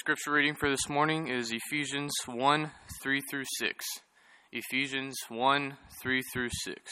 scripture reading for this morning is Ephesians 1, 3 through 6. Ephesians 1, 3 through 6.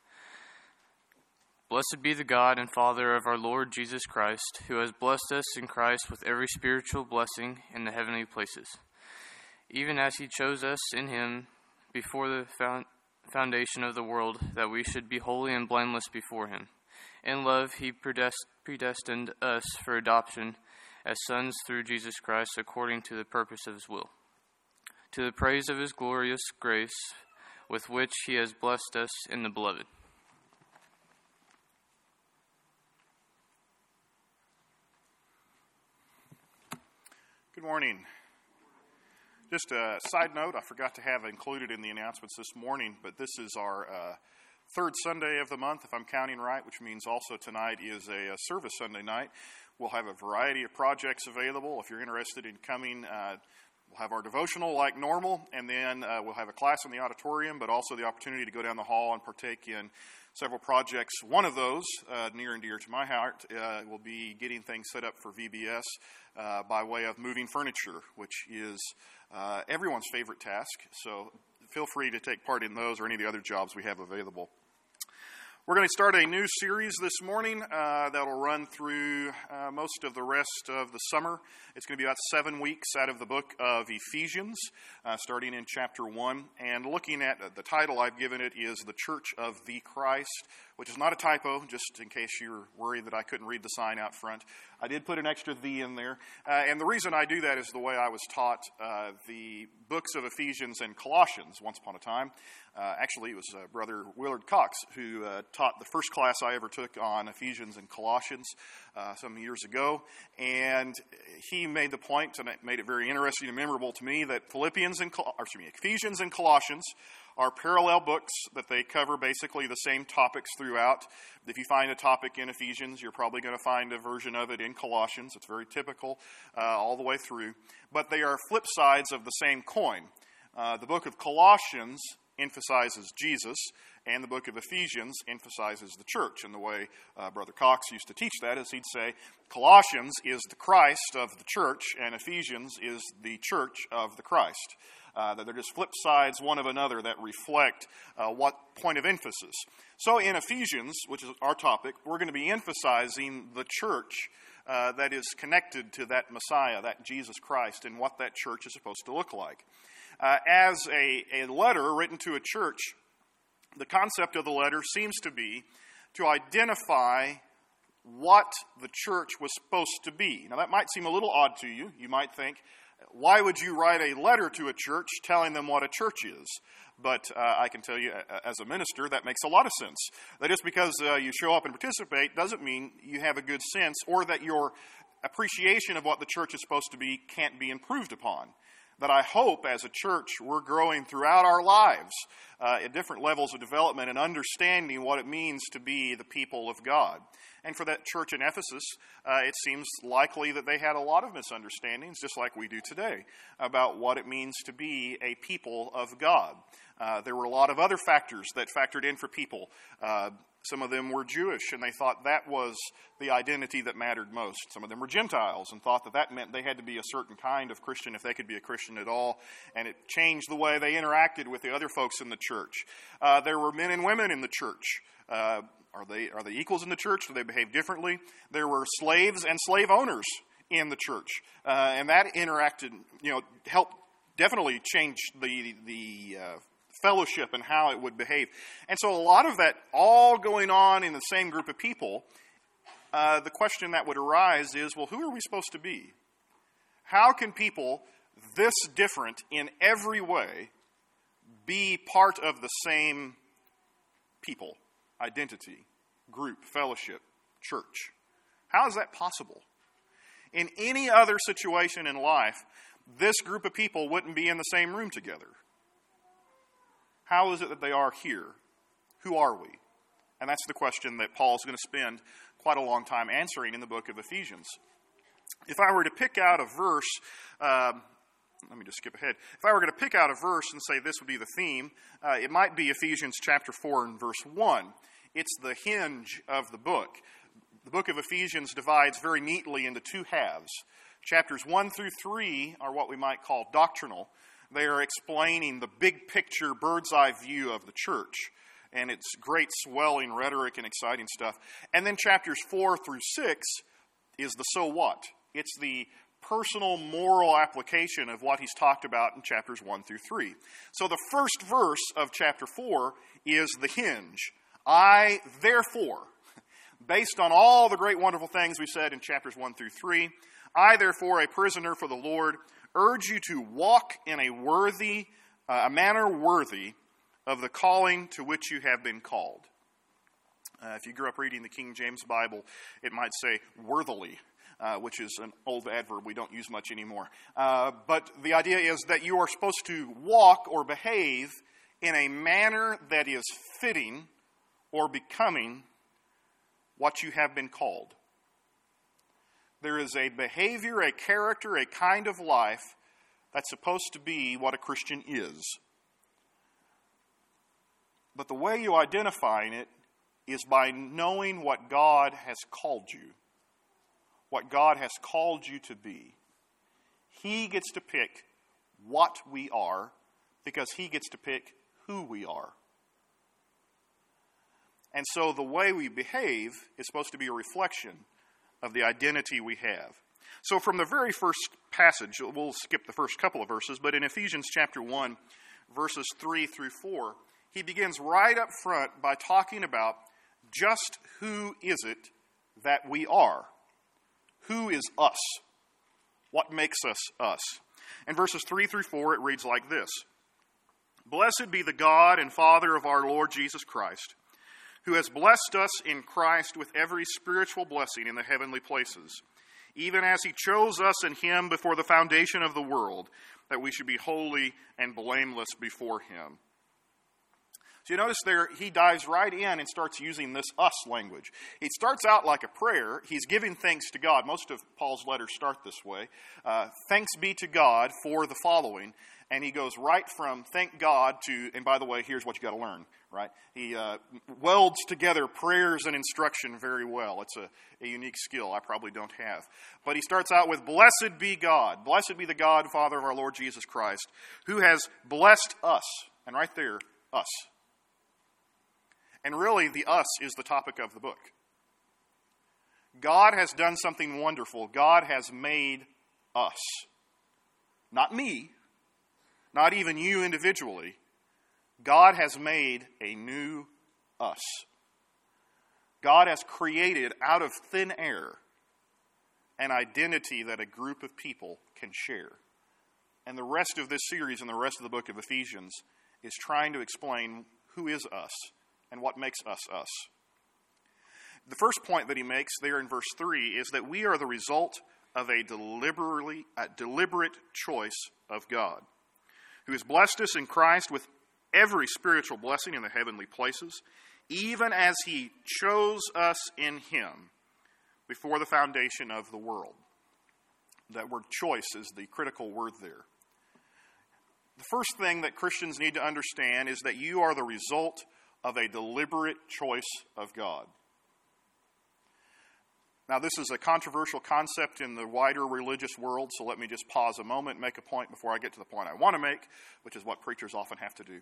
Blessed be the God and Father of our Lord Jesus Christ, who has blessed us in Christ with every spiritual blessing in the heavenly places, even as he chose us in him before the foundation of the world, that we should be holy and blameless before him. In love he predestined us for adoption as sons through Jesus Christ, according to the purpose of his will, to the praise of his glorious grace, with which he has blessed us in the beloved. Good morning. Just a side note, I forgot to have included in the announcements this morning, but this is our third Sunday of the month, if I'm counting right, which means also tonight is a service Sunday night. We'll have a variety of projects available. If you're interested in coming, we'll have our devotional like normal, and then we'll have a class in the auditorium, but also the opportunity to go down the hall and partake in several projects. One of those, near and dear to my heart, will be getting things set up for VBS by way of moving furniture, which is everyone's favorite task. So feel free to take part in those or any of the other jobs we have available. We're going to start a new series this morning that'll run through most of the rest of the summer. It's going to be about 7 weeks out of the book of Ephesians, starting in chapter 1. And looking at the title I've given it is The Church of the Christ, which is not a typo, just in case you're worried that I couldn't read the sign out front. I did put an extra "the" in there. And the reason I do that is the way I was taught the books of Ephesians and Colossians once upon a time. Actually, it was Brother Willard Cox who taught the first class I ever took on Ephesians and Colossians some years ago. And he made the point, and it made it very interesting and memorable to me, that Ephesians and Colossians are parallel books, that they cover basically the same topics throughout. If you find a topic in Ephesians, you're probably going to find a version of it in Colossians. It's very typical all the way through. But they are flip sides of the same coin. The book of Colossians emphasizes Jesus, and the book of Ephesians emphasizes the church. And the way Brother Cox used to teach that is he'd say, Colossians is the Christ of the church, and Ephesians is the church of the Christ. That they're just flip sides one of another that reflect what point of emphasis. So in Ephesians, which is our topic, we're going to be emphasizing the church that is connected to that Messiah, that Jesus Christ, and what that church is supposed to look like. As a letter written to a church, the concept of the letter seems to be to identify what the church was supposed to be. Now that might seem a little odd to you. You might think, why would you write a letter to a church telling them what a church is? But I can tell you, as a minister, that makes a lot of sense. That just because you show up and participate doesn't mean you have a good sense or that your appreciation of what the church is supposed to be can't be improved upon. That I hope as a church we're growing throughout our lives at different levels of development and understanding what it means to be the people of God. And for that church in Ephesus, it seems likely that they had a lot of misunderstandings, just like we do today, about what it means to be a people of God. There were a lot of other factors that factored in for people. Some of them were Jewish, and they thought that was the identity that mattered most. Some of them were Gentiles, and thought that meant they had to be a certain kind of Christian if they could be a Christian at all, and it changed the way they interacted with the other folks in the church. There were men and women in the church. Are they equals in the church? Do they behave differently? There were slaves and slave owners in the church, and that interacted, helped definitely change the fellowship and how it would behave. And so a lot of that all going on in the same group of people, the question that would arise is, well, who are we supposed to be? How can people this different in every way be part of the same people, identity, group, fellowship, church? How is that possible? In any other situation in life, this group of people wouldn't be in the same room together. How is it that they are here? Who are we? And that's the question that Paul's going to spend quite a long time answering in the book of Ephesians. If I were to pick out a verse, let me just skip ahead. If I were going to pick out a verse and say this would be the theme, it might be Ephesians chapter 4 and verse 1. It's the hinge of the book. The book of Ephesians divides very neatly into two halves. Chapters 1 through 3 are what we might call doctrinal. They are explaining the big picture, bird's eye view of the church and its great swelling rhetoric and exciting stuff. And then chapters 4 through 6 is the so what. It's the personal moral application of what he's talked about in chapters 1 through 3. So the first verse of chapter 4 is the hinge. I, therefore, based on all the great wonderful things we said in chapters 1 through 3, I, therefore, a prisoner for the Lord, urge you to walk in a manner worthy of the calling to which you have been called. If you grew up reading the King James Bible, it might say worthily, which is an old adverb we don't use much anymore. But the idea is that you are supposed to walk or behave in a manner that is fitting or becoming what you have been called. There is a behavior, a character, a kind of life that's supposed to be what a Christian is. But the way you identify it is by knowing what God has called you, what God has called you to be. He gets to pick what we are because he gets to pick who we are. And so the way we behave is supposed to be a reflection of the identity we have. So from the very first passage, we'll skip the first couple of verses, but in Ephesians chapter 1, verses 3 through 4, he begins right up front by talking about just who is it that we are. Who is us? What makes us us? In verses 3 through 4, it reads like this. Blessed be the God and Father of our Lord Jesus Christ, who has blessed us in Christ with every spiritual blessing in the heavenly places, even as he chose us in him before the foundation of the world, that we should be holy and blameless before him. So you notice there, he dives right in and starts using this us language. It starts out like a prayer. He's giving thanks to God. Most of Paul's letters start this way. Thanks be to God for the following. And he goes right from thank God to, and by the way, here's what you got to learn, right? He welds together prayers and instruction very well. It's a unique skill I probably don't have. But he starts out with, blessed be God. Blessed be the God, Father of our Lord Jesus Christ, who has blessed us. And right there, us. And really, the us is the topic of the book. God has done something wonderful. God has made us. Not me. Not even you individually. God has made a new us. God has created out of thin air an identity that a group of people can share. And the rest of this series and the rest of the book of Ephesians is trying to explain who is us and what makes us us. The first point that he makes there in verse 3 is that we are the result of a deliberate choice of God, who has blessed us in Christ with every spiritual blessing in the heavenly places, even as he chose us in him before the foundation of the world. That word choice is the critical word there. The first thing that Christians need to understand is that you are the result of a deliberate choice of God. Now, this is a controversial concept in the wider religious world, so let me just pause a moment and make a point before I get to the point I want to make, which is what preachers often have to do.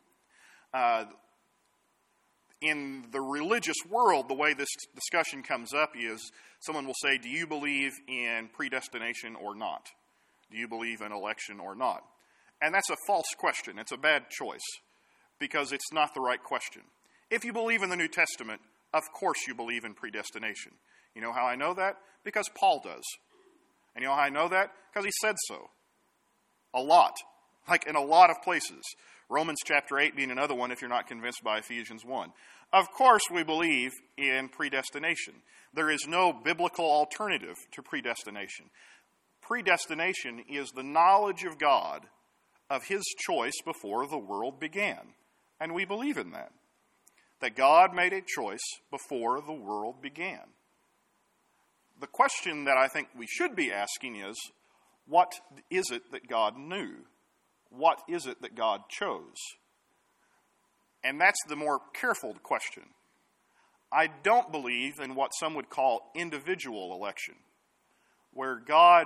In the religious world, the way this discussion comes up is someone will say, do you believe in predestination or not? Do you believe in election or not? And that's a false question. It's a bad choice because it's not the right question. If you believe in the New Testament, of course you believe in predestination. You know how I know that? Because Paul does. And you know how I know that? Because he said so. A lot. Like in a lot of places. Romans chapter 8 being another one if you're not convinced by Ephesians 1. Of course we believe in predestination. There is no biblical alternative to predestination. Predestination is the knowledge of God of his choice before the world began. And we believe in that. That God made a choice before the world began. The question that I think we should be asking is, what is it that God knew? What is it that God chose? And that's the more careful question. I don't believe in what some would call individual election, where God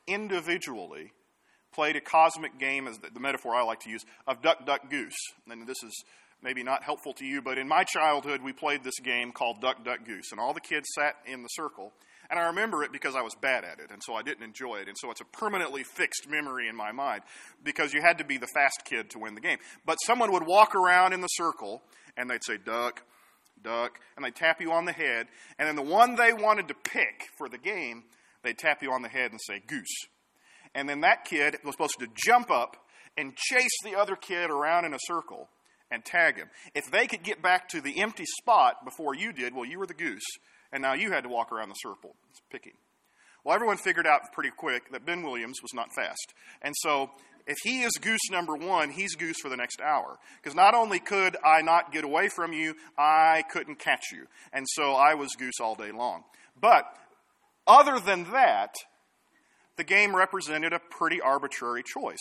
individually played a cosmic game, as the metaphor I like to use, of duck, duck, goose. And this is maybe not helpful to you, but in my childhood, we played this game called duck, duck, goose. And all the kids sat in the circle. And I remember it because I was bad at it, and so I didn't enjoy it. And so it's a permanently fixed memory in my mind because you had to be the fast kid to win the game. But someone would walk around in the circle, and they'd say, duck, duck, and they'd tap you on the head. And then the one they wanted to pick for the game, they'd tap you on the head and say, goose. And then that kid was supposed to jump up and chase the other kid around in a circle and tag him. If they could get back to the empty spot before you did, well, you were the goose, and now you had to walk around the circle picking. Well, everyone figured out pretty quick that Ben Williams was not fast. And so if he is goose number one, he's goose for the next hour. Because not only could I not get away from you, I couldn't catch you. And so I was goose all day long. But other than that, the game represented a pretty arbitrary choice.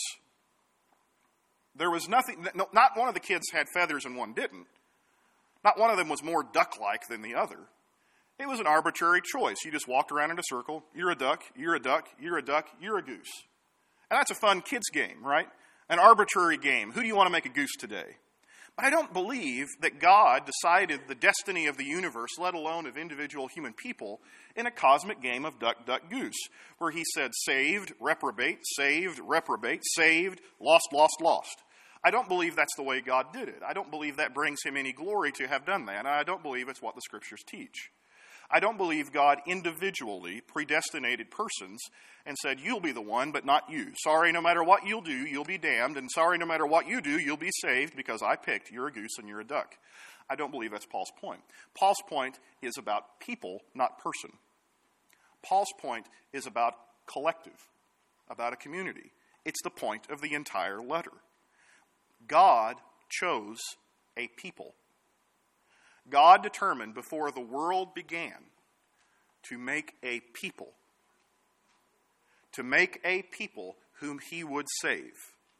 There was nothing, not one of the kids had feathers and one didn't. Not one of them was more duck-like than the other. It was an arbitrary choice. You just walked around in a circle. You're a duck, you're a duck, you're a duck, you're a goose. And that's a fun kids game, right? An arbitrary game. Who do you want to make a goose today? But I don't believe that God decided the destiny of the universe, let alone of individual human people, in a cosmic game of duck, duck, goose, where he said saved, reprobate, saved, lost, lost, lost. I don't believe that's the way God did it. I don't believe that brings him any glory to have done that, and I don't believe it's what the Scriptures teach. I don't believe God individually predestinated persons and said, you'll be the one, but not you. Sorry, no matter what you'll do, you'll be damned. And sorry, no matter what you do, you'll be saved because I picked you're a goose and you're a duck. I don't believe that's Paul's point. Paul's point is about people, not person. Paul's point is about collective, about a community. It's the point of the entire letter. God chose a people. God determined before the world began to make a people. To make a people whom he would save.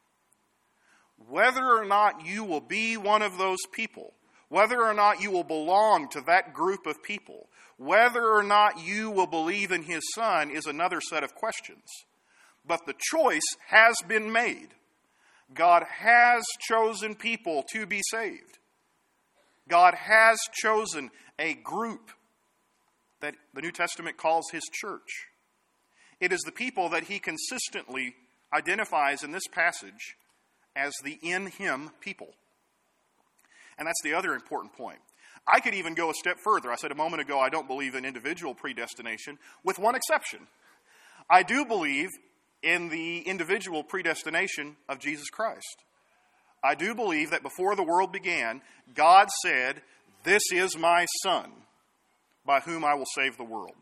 Whether or not you will be one of those people, whether or not you will belong to that group of people, whether or not you will believe in his Son is another set of questions. But the choice has been made. God has chosen people to be saved. God has chosen a group that the New Testament calls his church. It is the people that he consistently identifies in this passage as the in him people. And that's the other important point. I could even go a step further. I said a moment ago I don't believe in individual predestination, with one exception. I do believe in the individual predestination of Jesus Christ. I do believe that before the world began, God said, "This is my Son, by whom I will save the world."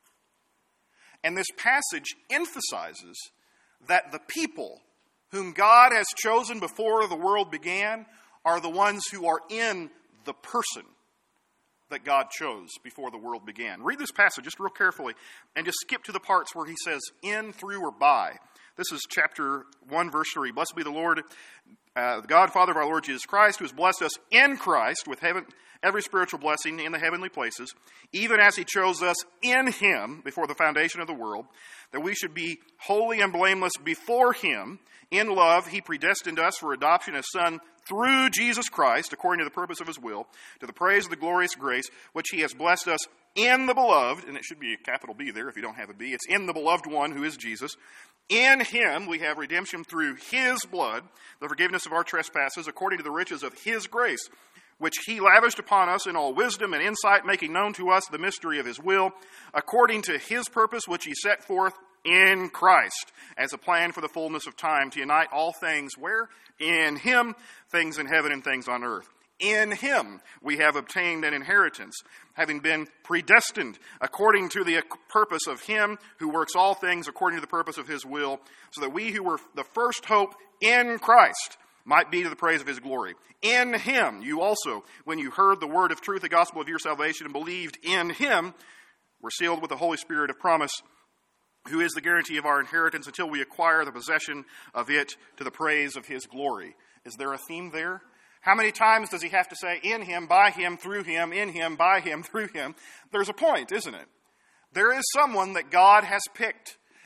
And this passage emphasizes that the people whom God has chosen before the world began are the ones who are in the person that God chose before the world began. Read this passage just real carefully and just skip to the parts where he says in, through, or by. This is chapter 1, verse 3. Blessed be the Lord, the God, Father of our Lord Jesus Christ, who has blessed us in Christ with every spiritual blessing in the heavenly places, even as he chose us in him before the foundation of the world, that we should be holy and blameless before him. In love, he predestined us for adoption as sons through Jesus Christ, according to the purpose of his will, to the praise of the glorious grace, which he has blessed us in the beloved, and it should be a capital B there if you don't have a B. It's in the beloved one who is Jesus. In him we have redemption through his blood, the forgiveness of our trespasses, according to the riches of his grace, which he lavished upon us in all wisdom and insight, making known to us the mystery of his will, according to his purpose which he set forth in Christ, as a plan for the fullness of time, to unite all things where? In him, things in heaven and things on earth. In him we have obtained an inheritance, having been predestined according to the purpose of him who works all things according to the purpose of his will, so that we who were the first hope in Christ might be to the praise of his glory. In him you also, when you heard the word of truth, the gospel of your salvation, and believed in him, were sealed with the Holy Spirit of promise, who is the guarantee of our inheritance until we acquire the possession of it to the praise of his glory. Is there a theme there? How many times does he have to say, in him, by him, through him, in him, by him, through him? There's a point, isn't it? There is someone that God has picked,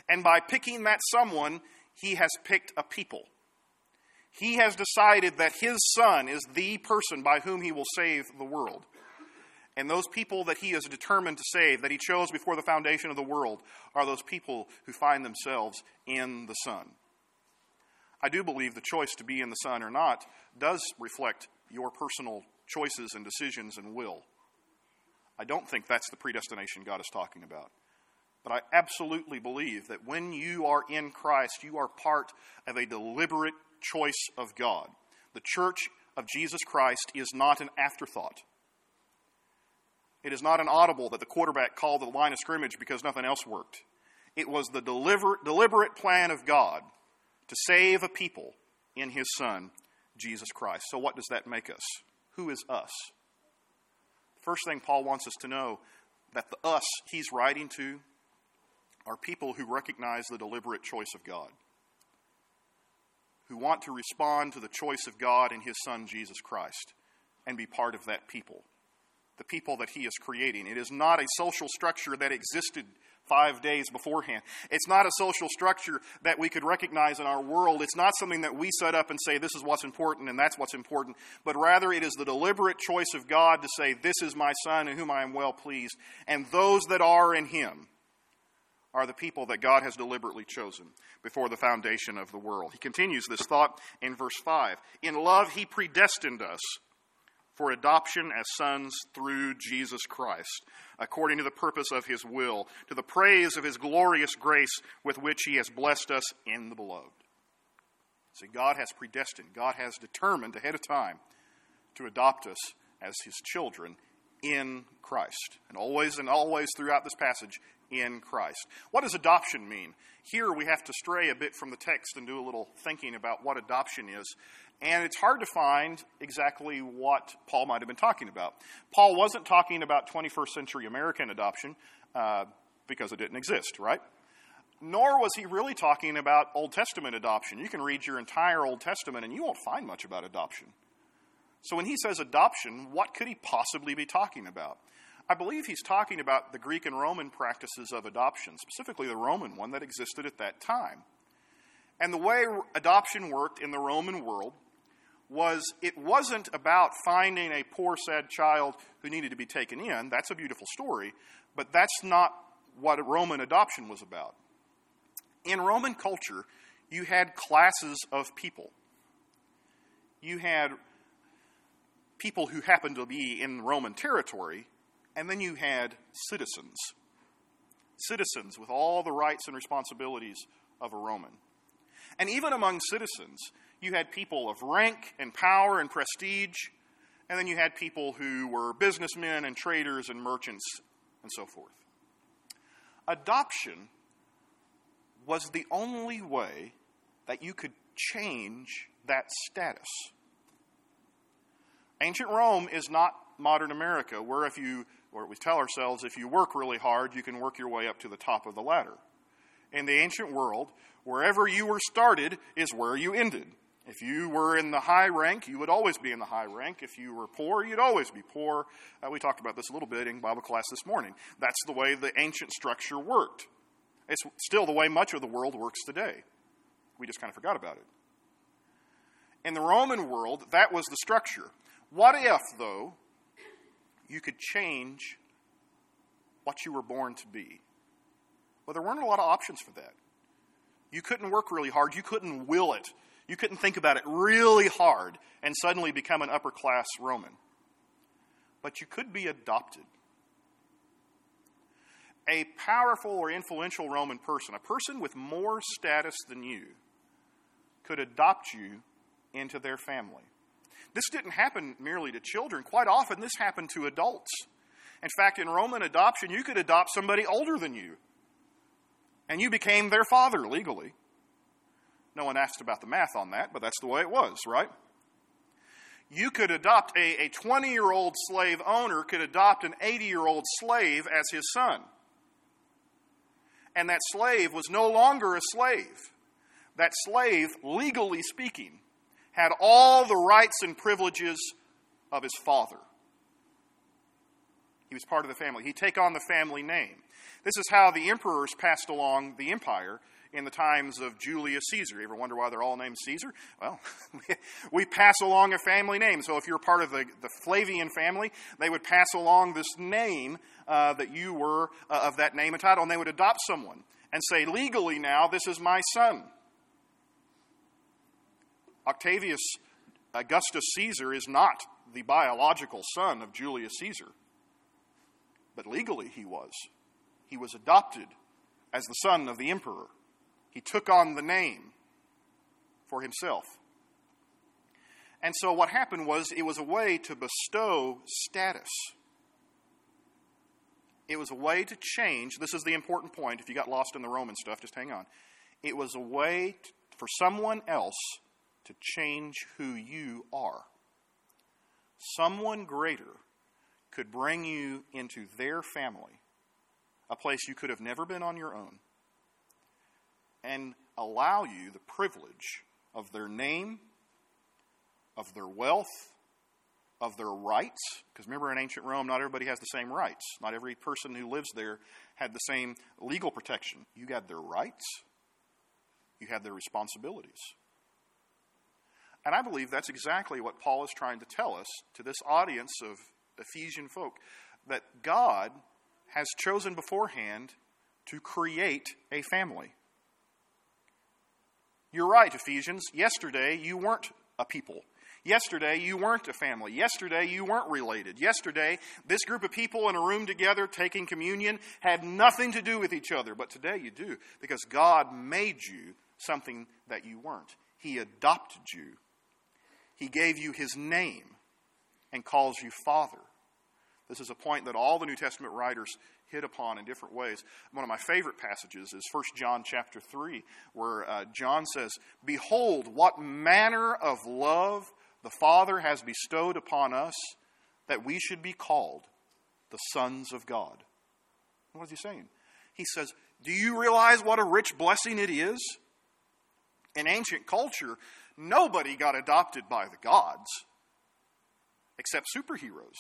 And by picking that someone, he has picked a people. He has decided that his Son is the person by whom he will save the world. And those people that he is determined to save, that he chose before the foundation of the world, are those people who find themselves in the Son. I do believe the choice to be in the Son or not does reflect your personal choices and decisions and will. I don't think that's the predestination God is talking about. But I absolutely believe that when you are in Christ, you are part of a deliberate choice of God. The church of Jesus Christ is not an afterthought. It is not an audible that the quarterback called the line of scrimmage because nothing else worked. It was the deliberate plan of God to save a people in his Son, Jesus Christ. So what does that make us? Who is us? First thing Paul wants us to know, that the us he's writing to are people who recognize the deliberate choice of God, who want to respond to the choice of God in his Son, Jesus Christ, and be part of that people, the people that he is creating. It is not a social structure that existed 5 days beforehand. It's not a social structure that we could recognize in our world. It's not something that we set up and say, this is what's important and that's what's important. But rather, it is the deliberate choice of God to say, this is my Son in whom I am well pleased. And those that are in him are the people that God has deliberately chosen before the foundation of the world. He continues this thought in verse 5. In love, he predestined us for adoption as sons through Jesus Christ, according to the purpose of his will, to the praise of his glorious grace with which he has blessed us in the beloved. See, God has predestined, God has determined ahead of time to adopt us as his children in Christ. And always throughout this passage, in Christ. What does adoption mean? Here we have to stray a bit from the text and do a little thinking about what adoption is. And it's hard to find exactly what Paul might have been talking about. Paul wasn't talking about 21st century American adoption because it didn't exist, right? Nor was he really talking about Old Testament adoption. You can read your entire Old Testament and you won't find much about adoption. So when he says adoption, what could he possibly be talking about? I believe he's talking about the Greek and Roman practices of adoption, specifically the Roman one that existed at that time. And the way adoption worked in the Roman world was it wasn't about finding a poor, sad child who needed to be taken in. That's a beautiful story, but that's not what Roman adoption was about. In Roman culture, you had classes of people. You had people who happened to be in Roman territory, and then you had citizens. Citizens with all the rights and responsibilities of a Roman. And even among citizens, you had people of rank and power and prestige, and then you had people who were businessmen and traders and merchants and so forth. Adoption was the only way that you could change that status. Ancient Rome is not modern America, where we tell ourselves, if you work really hard, you can work your way up to the top of the ladder. In the ancient world, wherever you were started is where you ended. If you were in the high rank, you would always be in the high rank. If you were poor, you'd always be poor. We talked about this a little bit in Bible class this morning. That's the way the ancient structure worked. It's still the way much of the world works today. We just kind of forgot about it. In the Roman world, that was the structure. What if, though, you could change what you were born to be? Well, there weren't a lot of options for that. You couldn't work really hard. You couldn't will it. You couldn't think about it really hard and suddenly become an upper-class Roman. But you could be adopted. A powerful or influential Roman person, a person with more status than you, could adopt you into their family. This didn't happen merely to children. Quite often, this happened to adults. In fact, in Roman adoption, you could adopt somebody older than you, and you became their father legally. No one asked about the math on that, but that's the way it was, right? You could adopt a 20-year-old slave owner could adopt an 80-year-old slave as his son. And that slave was no longer a slave. That slave, legally speaking, had all the rights and privileges of his father. He was part of the family. He'd take on the family name. This is how the emperors passed along the empire in the times of Julius Caesar. You ever wonder why they're all named Caesar? Well, we pass along a family name. So if you're part of the Flavian family, they would pass along this name that you were of that name and title, and they would adopt someone and say, legally now, this is my son. Octavius Augustus Caesar is not the biological son of Julius Caesar, but legally he was. He was adopted as the son of the emperor. He took on the name for himself. And so what happened was, it was a way to bestow status. It was a way to change. This is the important point. If you got lost in the Roman stuff, just hang on. It was a way for someone else to change who you are. Someone greater could bring you into their family, a place you could have never been on your own, and allow you the privilege of their name, of their wealth, of their rights. Because remember, in ancient Rome, not everybody has the same rights. Not every person who lives there had the same legal protection. You had their rights. You had their responsibilities. And I believe that's exactly what Paul is trying to tell us, to this audience of Ephesian folk, that God has chosen beforehand to create a family. You're right, Ephesians. Yesterday, you weren't a people. Yesterday, you weren't a family. Yesterday, you weren't related. Yesterday, this group of people in a room together taking communion had nothing to do with each other. But today you do, because God made you something that you weren't. He adopted you. He gave you his name and calls you Father. This is a point that all the New Testament writers hit upon in different ways. One of my favorite passages is 1 John chapter 3, where John says, "Behold, what manner of love the Father has bestowed upon us, that we should be called the sons of God." What is he saying? He says, do you realize what a rich blessing it is? In ancient culture, nobody got adopted by the gods except superheroes.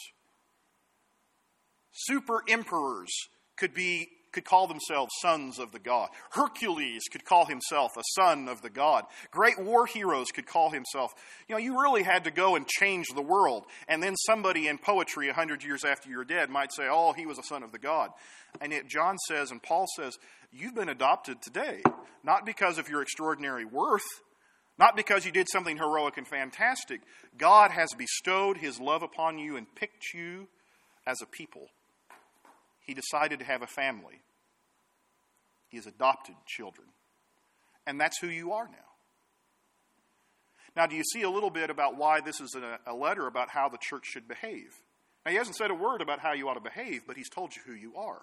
Super emperors could call themselves sons of the god. Hercules could call himself a son of the god. Great war heroes could call himself. You really had to go and change the world. And then somebody in poetry 100 years after you're dead might say, oh, he was a son of the god. And yet John says, and Paul says, you've been adopted today, not because of your extraordinary worth, not because you did something heroic and fantastic. God has bestowed his love upon you and picked you as a people. He decided to have a family. He has adopted children. And that's who you are now. Now, do you see a little bit about why this is a letter about how the church should behave? Now, he hasn't said a word about how you ought to behave, but he's told you who you are.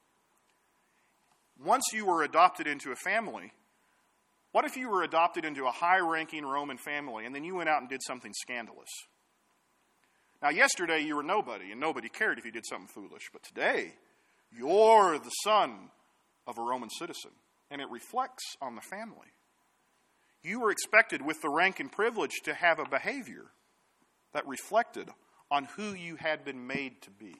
Once you were adopted into a family, what if you were adopted into a high-ranking Roman family and then you went out and did something scandalous? Now, yesterday you were nobody, and nobody cared if you did something foolish. But today, you're the son of a Roman citizen, and it reflects on the family. You were expected, with the rank and privilege, to have a behavior that reflected on who you had been made to be.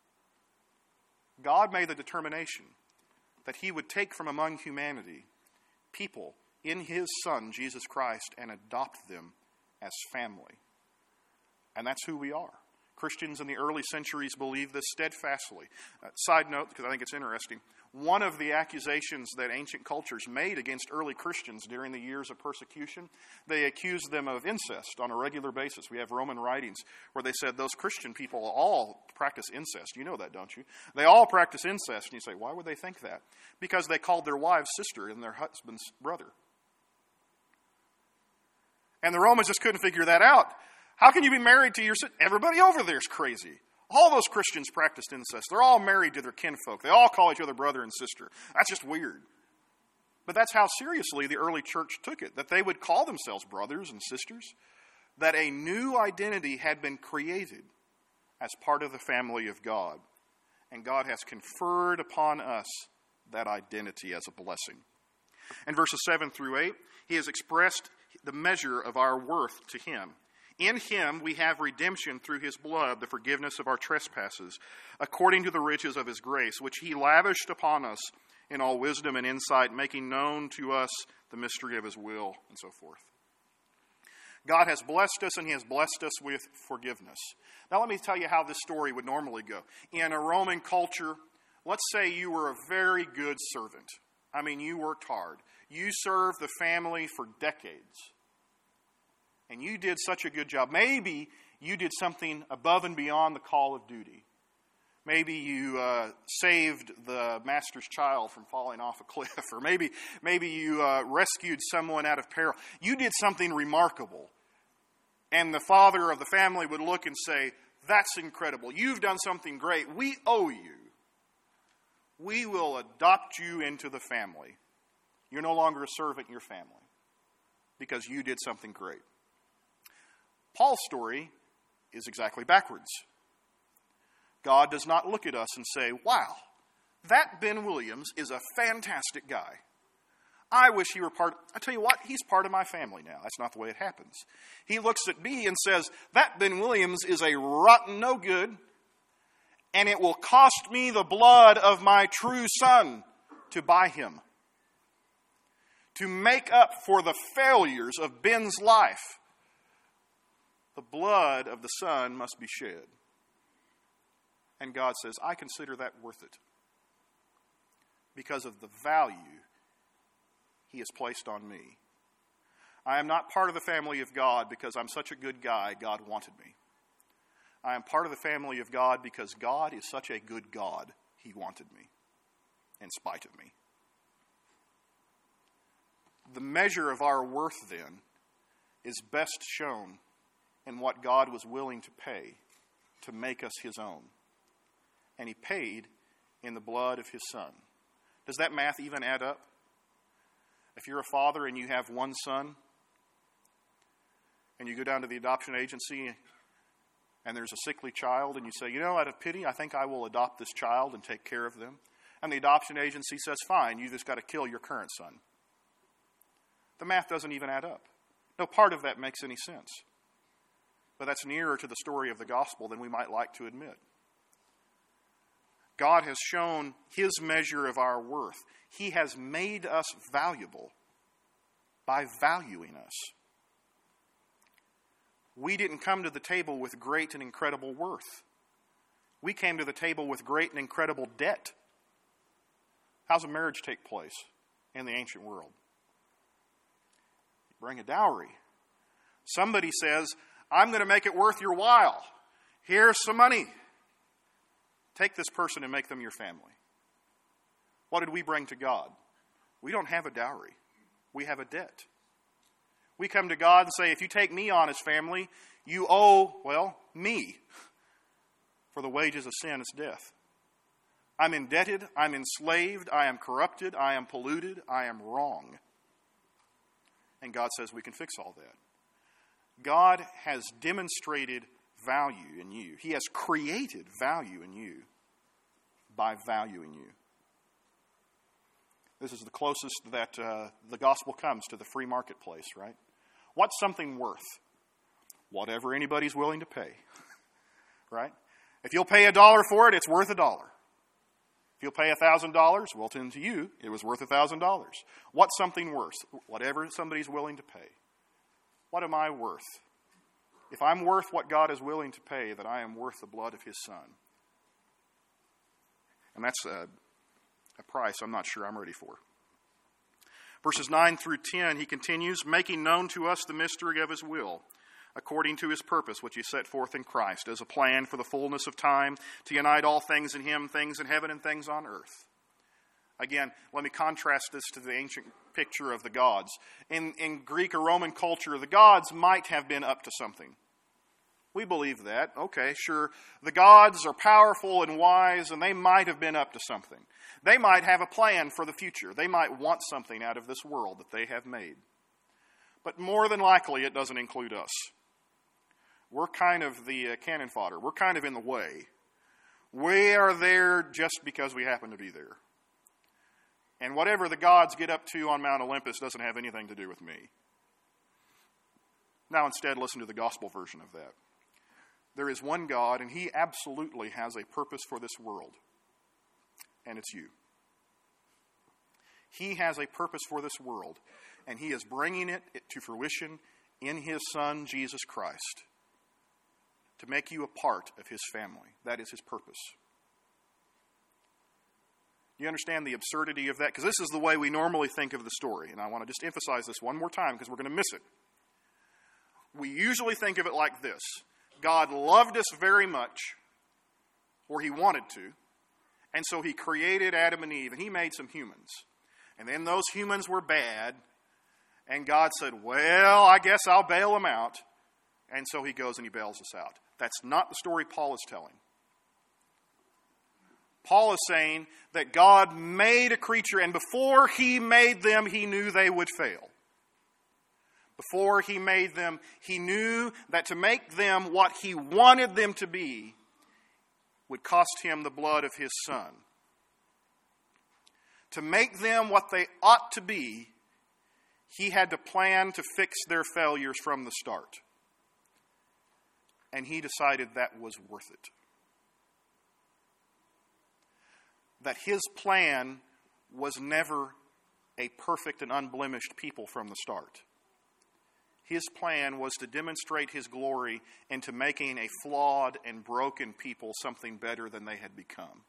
God made the determination that he would take from among humanity people in his Son, Jesus Christ, and adopt them as family. And that's who we are. Christians in the early centuries believed this steadfastly. Side note, because I think it's interesting, one of the accusations that ancient cultures made against early Christians during the years of persecution, they accused them of incest on a regular basis. We have Roman writings where they said those Christian people all practice incest. You know that, don't you? They all practice incest. And you say, why would they think that? Because they called their wives sister and their husband's brother. And the Romans just couldn't figure that out. How can you be married to your sister? Everybody over there is crazy. All those Christians practiced incest. They're all married to their kinfolk. They all call each other brother and sister. That's just weird. But that's how seriously the early church took it, that they would call themselves brothers and sisters, that a new identity had been created as part of the family of God. And God has conferred upon us that identity as a blessing. In verses 7 through 8, he has expressed the measure of our worth to him. In him we have redemption through his blood, the forgiveness of our trespasses, according to the riches of his grace, which he lavished upon us in all wisdom and insight, making known to us the mystery of his will, and so forth. God has blessed us, and he has blessed us with forgiveness. Now let me tell you how this story would normally go. In a Roman culture, let's say you were a very good servant. I mean, you worked hard. You served the family for decades. And you did such a good job. Maybe you did something above and beyond the call of duty. Maybe you saved the master's child from falling off a cliff. Or maybe you rescued someone out of peril. You did something remarkable. And the father of the family would look and say, that's incredible. You've done something great. We owe you. We will adopt you into the family. You're no longer a servant in your family because you did something great. Paul's story is exactly backwards. God does not look at us and say, wow, that Ben Williams is a fantastic guy. I wish he were I tell you what, he's part of my family now. That's not the way it happens. He looks at me and says, that Ben Williams is a rotten no good, and it will cost me the blood of my true son to buy him. To make up for the failures of Ben's life, the blood of the son must be shed. And God says, I consider that worth it because of the value he has placed on me. I am not part of the family of God because I'm such a good guy, God wanted me. I am part of the family of God because God is such a good God, he wanted me in spite of me. The measure of our worth, then, is best shown in what God was willing to pay to make us his own. And he paid in the blood of his son. Does that math even add up? If you're a father and you have one son, and you go down to the adoption agency and there's a sickly child, and you say, out of pity, I think I will adopt this child and take care of them. And the adoption agency says, fine, you just got to kill your current son. The math doesn't even add up. No part of that makes any sense. But that's nearer to the story of the gospel than we might like to admit. God has shown his measure of our worth. He has made us valuable by valuing us. We didn't come to the table with great and incredible worth. We came to the table with great and incredible debt. How's a marriage take place in the ancient world? You bring a dowry. Somebody says, I'm going to make it worth your while. Here's some money. Take this person and make them your family. What did we bring to God? We don't have a dowry. We have a debt. We come to God and say, if you take me on as family, you owe, me. For the wages of sin is death. I'm indebted, I'm enslaved, I am corrupted, I am polluted, I am wrong. And God says we can fix all that. God has demonstrated value in you. He has created value in you by valuing you. This is the closest that the gospel comes to the free marketplace, right? What's something worth? Whatever anybody's willing to pay, right? If you'll pay $1 for it, it's worth $1. If you'll pay $1,000, well, then to you, it was worth $1,000. What's something worth? Whatever somebody's willing to pay. What am I worth? If I'm worth what God is willing to pay, then I am worth the blood of his son. And that's a price I'm not sure I'm ready for. Verses 9 through 10, he continues, making known to us the mystery of his will, according to his purpose, which he set forth in Christ, as a plan for the fullness of time, to unite all things in him, things in heaven and things on earth. Again, let me contrast this to the ancient picture of the gods. In Greek or Roman culture, the gods might have been up to something. We believe that. Okay, sure. The gods are powerful and wise, and they might have been up to something. They might have a plan for the future. They might want something out of this world that they have made. But more than likely, it doesn't include us. We're kind of the cannon fodder. We're kind of in the way. We are there just because we happen to be there. And whatever the gods get up to on Mount Olympus doesn't have anything to do with me. Now instead, listen to the gospel version of that. There is one God, and he absolutely has a purpose for this world, and it's you. He has a purpose for this world, and he is bringing it to fruition in his Son, Jesus Christ, to make you a part of his family. That is his purpose. You understand the absurdity of that? Because this is the way we normally think of the story, and I want to just emphasize this one more time because we're going to miss it. We usually think of it like this. God loved us very much, or he wanted to, and so he created Adam and Eve, and he made some humans. And then those humans were bad, and God said, well, I guess I'll bail them out. And so he goes and he bails us out. That's not the story Paul is telling. Paul is saying that God made a creature, and before he made them, he knew they would fail. Before he made them, he knew that to make them what he wanted them to be would cost him the blood of his Son. To make them what they ought to be, he had to plan to fix their failures from the start. And he decided that was worth it. That his plan was never a perfect and unblemished people from the start. His plan was to demonstrate his glory into making a flawed and broken people something better than they had become.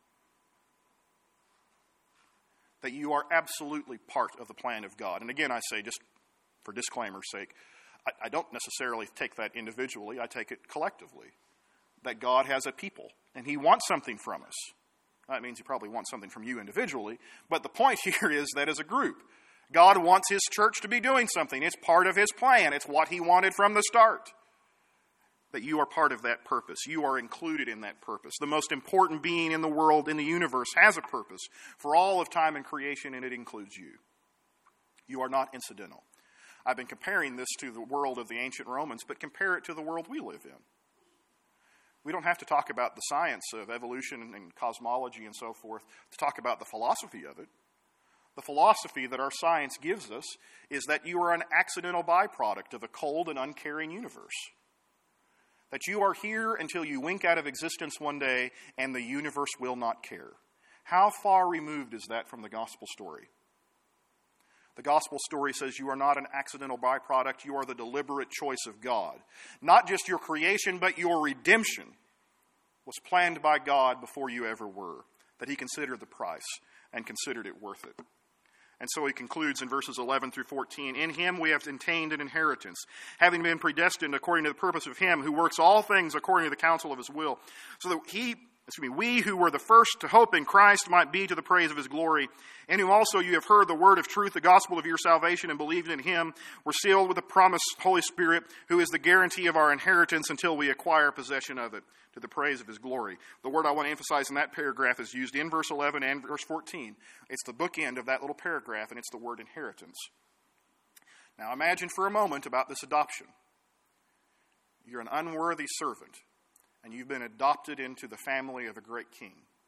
That you are absolutely part of the plan of God. And again, I say, just for disclaimer's sake, I don't necessarily take that individually. I take it collectively. That God has a people, and he wants something from us. That means he probably wants something from you individually. But the point here is that as a group, God wants his church to be doing something. It's part of his plan. It's what he wanted from the start. That you are part of that purpose. You are included in that purpose. The most important being in the world, in the universe, has a purpose for all of time and creation, and it includes you. You are not incidental. I've been comparing this to the world of the ancient Romans, but compare it to the world we live in. We don't have to talk about the science of evolution and cosmology and so forth to talk about the philosophy of it. The philosophy that our science gives us is that you are an accidental byproduct of a cold and uncaring universe. That you are here until you wink out of existence one day and the universe will not care. How far removed is that from the gospel story? The gospel story says you are not an accidental byproduct. You are the deliberate choice of God. Not just your creation, but your redemption was planned by God before you ever were. That he considered the price and considered it worth it. And so he concludes in verses 11 through 14, in him we have obtained an inheritance, having been predestined according to the purpose of him who works all things according to the counsel of his will, so that we who were the first to hope in Christ might be to the praise of his glory, in whom also you have heard the word of truth, the gospel of your salvation, and believed in him, were sealed with the promised Holy Spirit, who is the guarantee of our inheritance until we acquire possession of it, to the praise of his glory. The word I want to emphasize in that paragraph is used in verse 11 and verse 14. It's the bookend of that little paragraph, and it's the word inheritance. Now imagine for a moment about this adoption. You're an unworthy servant, and you've been adopted into the family of a great king.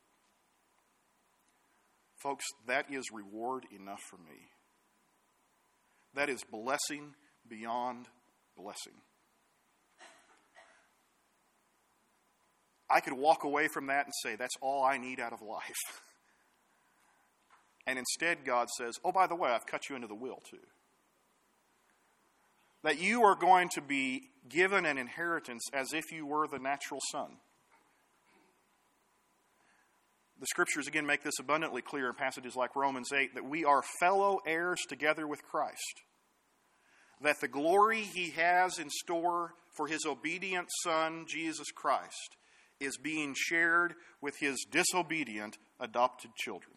Folks, that is reward enough for me. That is blessing beyond blessing. I could walk away from that and say, that's all I need out of life. And instead, God says, oh, by the way, I've cut you into the will too. That you are going to be given an inheritance as if you were the natural son. The scriptures again make this abundantly clear in passages like Romans 8, that we are fellow heirs together with Christ. That the glory he has in store for his obedient Son, Jesus Christ, is being shared with his disobedient adopted children.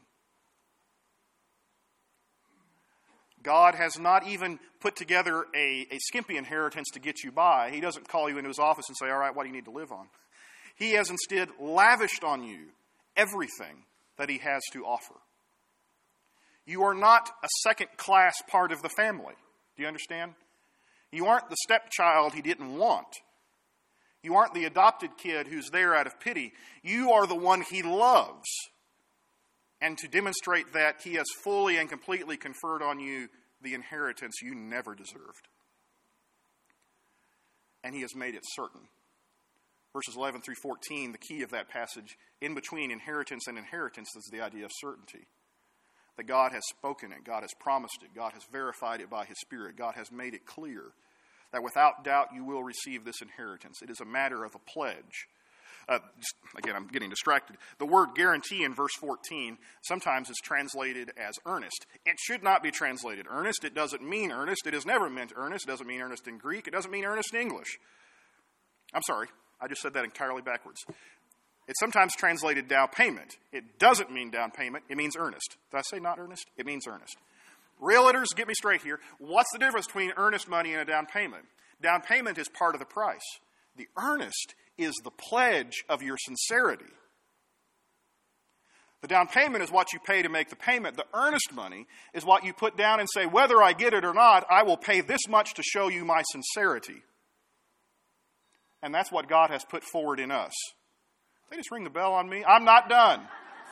God has not even put together a skimpy inheritance to get you by. He doesn't call you into his office and say, all right, what do you need to live on? He has instead lavished on you everything that he has to offer. You are not a second-class part of the family. Do you understand? You aren't the stepchild he didn't want. You aren't the adopted kid who's there out of pity. You are the one he loves. And to demonstrate that, he has fully and completely conferred on you the inheritance you never deserved. and he has made it certain. Verses 11 through 14, the key of that passage, in between inheritance and inheritance, is the idea of certainty. That God has spoken it, God has promised it, God has verified it by his Spirit, God has made it clear that without doubt you will receive this inheritance. It is a matter of a pledge. Again, I'm getting distracted. The word guarantee in verse 14 sometimes is translated as earnest. It should not be translated earnest. It doesn't mean earnest. It has never meant earnest. It doesn't mean earnest in Greek. It doesn't mean earnest in English. I'm sorry. I just said that entirely backwards. It's sometimes translated down payment. It doesn't mean down payment. It means earnest. Did I say not earnest? It means earnest. Realtors, get me straight here. What's the difference between earnest money and a down payment? Down payment is part of the price. The earnest is the pledge of your sincerity. The down payment is what you pay to make the payment. The earnest money is what you put down and say, whether I get it or not, I will pay this much to show you my sincerity. And that's what God has put forward in us. They just ring the bell on me. I'm not done.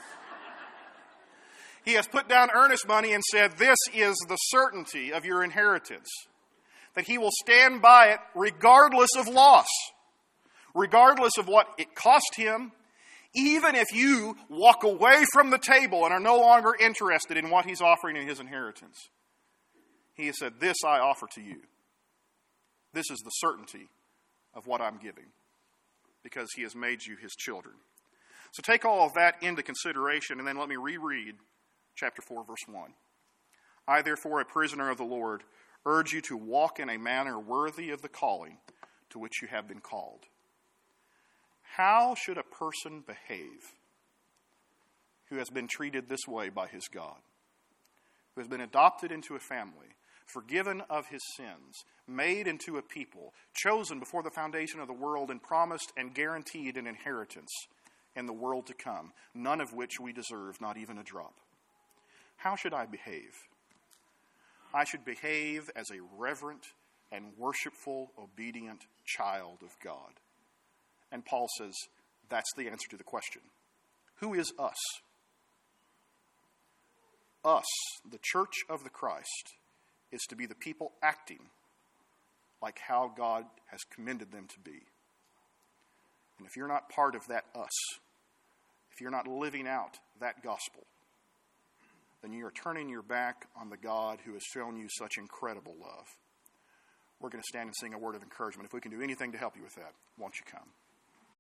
He has put down earnest money and said, this is the certainty of your inheritance. That he will stand by it regardless of loss. Regardless of what it cost him. Even if you walk away from the table and are no longer interested in what he's offering in his inheritance. He has said, this I offer to you. This is the certainty of what I'm giving. Because he has made you his children. So take all of that into consideration, and then let me reread chapter 4, verse 1. I, therefore, a prisoner of the Lord, urge you to walk in a manner worthy of the calling to which you have been called. How should a person behave who has been treated this way by his God, who has been adopted into a family, forgiven of his sins, made into a people, chosen before the foundation of the world, and promised and guaranteed an inheritance in the world to come, none of which we deserve, not even a drop? How should I behave? I should behave as a reverent and worshipful, obedient child of God. And Paul says that's the answer to the question. Who is us? Us, the church of the Christ, is to be the people acting like how God has commended them to be. And if you're not part of that us, if you're not living out that gospel, then you are turning your back on the God who has shown you such incredible love. We're going to stand and sing a word of encouragement. If we can do anything to help you with that, won't you come?